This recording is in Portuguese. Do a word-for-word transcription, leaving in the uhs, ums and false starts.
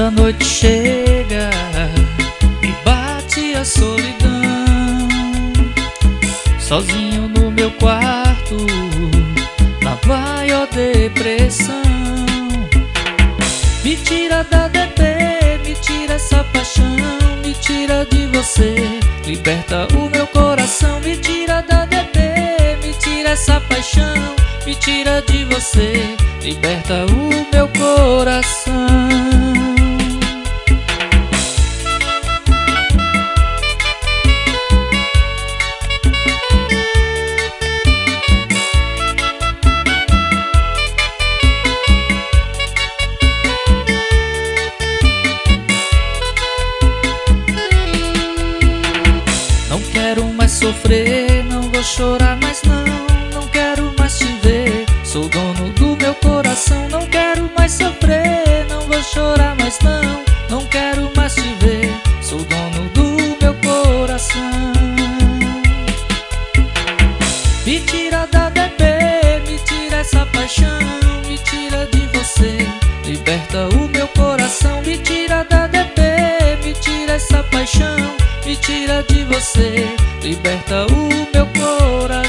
Quando a noite chega e bate a solidão, sozinho no meu quarto, na maior depressão. Me tira da deprê, me tira essa paixão, me tira de você, liberta o meu coração. Me tira da deprê, me tira essa paixão, me tira de você, liberta o meu coração. Não quero mais sofrer, não vou chorar mais não, não quero mais te ver, sou dono do meu coração. Não quero mais sofrer, não vou chorar mais não, não quero mais te ver, sou dono do meu coração. Me tira da deprê, me tira essa paixão, me tira de você, liberta o meu coração. Me tira da deprê, me tira essa paixão, me tira de você, liberta o meu coração.